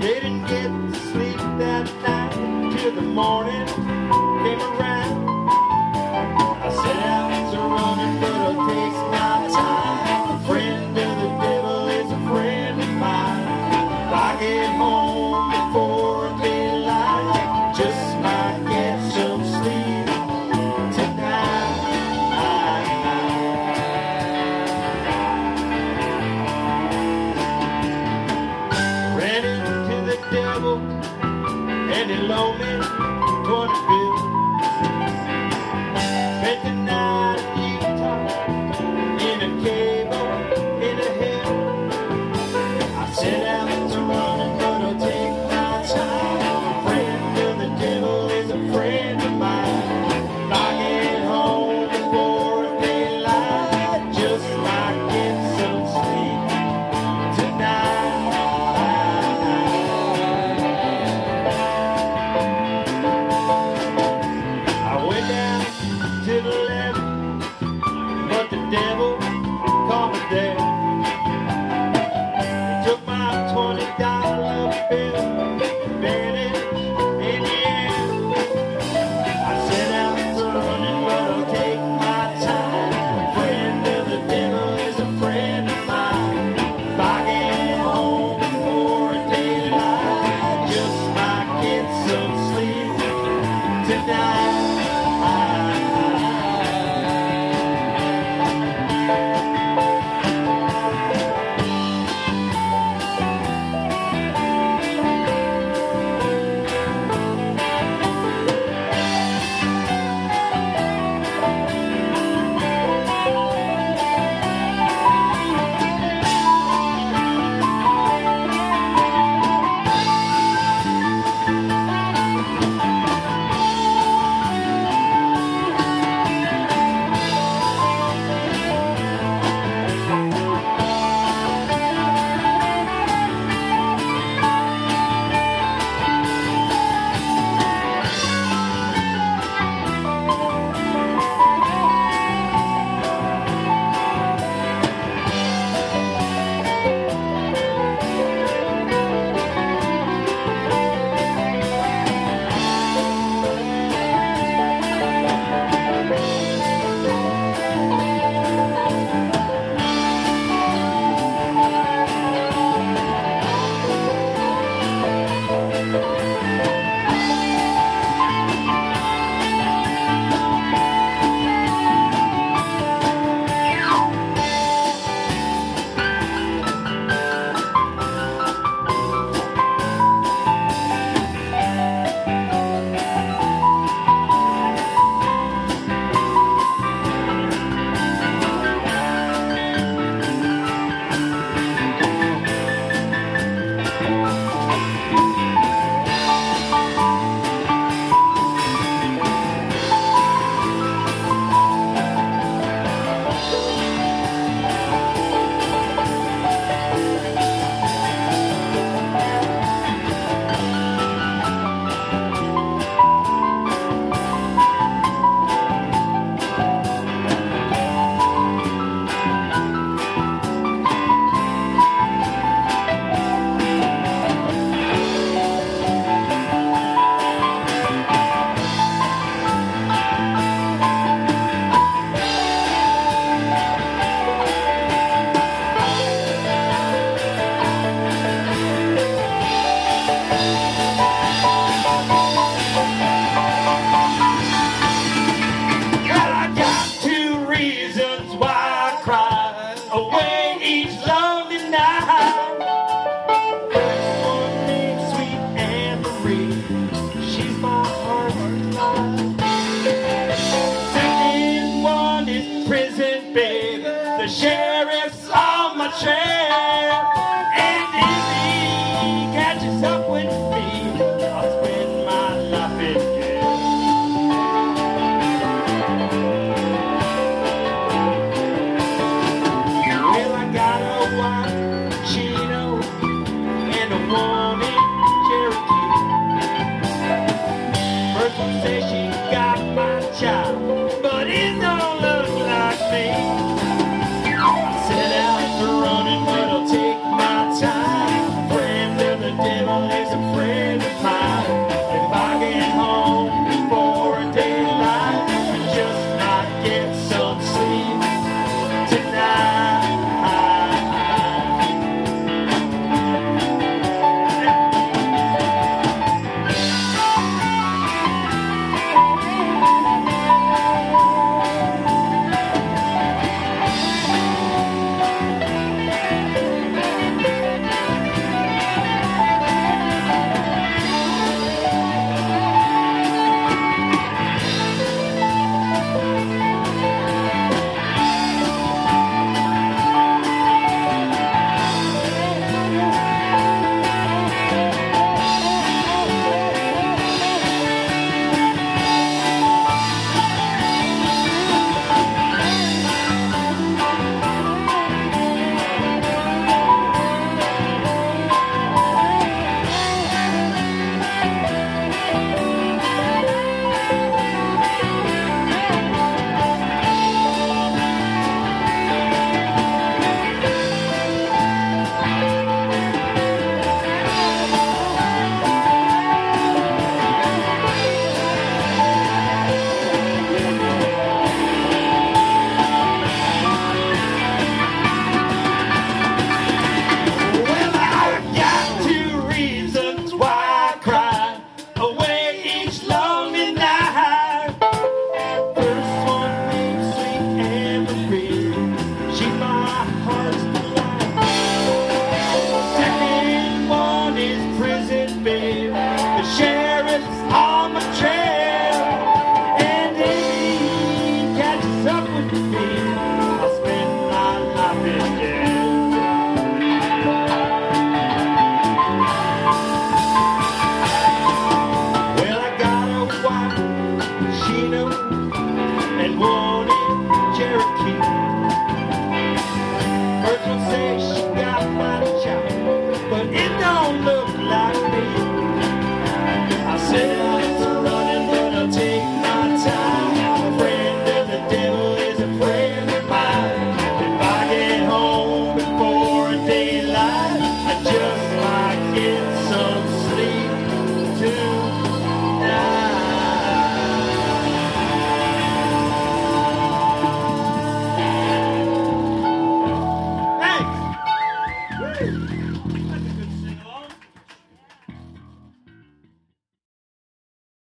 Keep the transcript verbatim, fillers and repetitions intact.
They didn't get to sleep that night till the morning came around. I set out to run it, but it takes my time. A friend of the devil is a friend of mine. If I get home before daylight, just might get some sleep tonight. Ran into the devil and he loaned me twenty bills. Spent the night in Utah in a cave in a hill. I set out to run it, but I'll take my time. A friend of the devil is a friend of mine. If I get home before daylight, just might get some sleep tonight. To the left, but the devil caught me there. He took my twenty dollar bill and vanished in the air. I set out to run it, but I'll take my time. A friend of the devil is a friend of mine. If I get home before daylight, just might get some sleep tonight. Away each lonely night. First one named Sweet Anne Marie, she's my heart's delight. Second one is Prison Babe, the sheriff's on my trail. And if he catches up with me, I'll spend my life in jail. Well, I got a white Chino and a one in Cherokee. First one says she got my child, but it don't look like me. I set out to run it, but I'll take my time. Friend of the devil is his prison bed.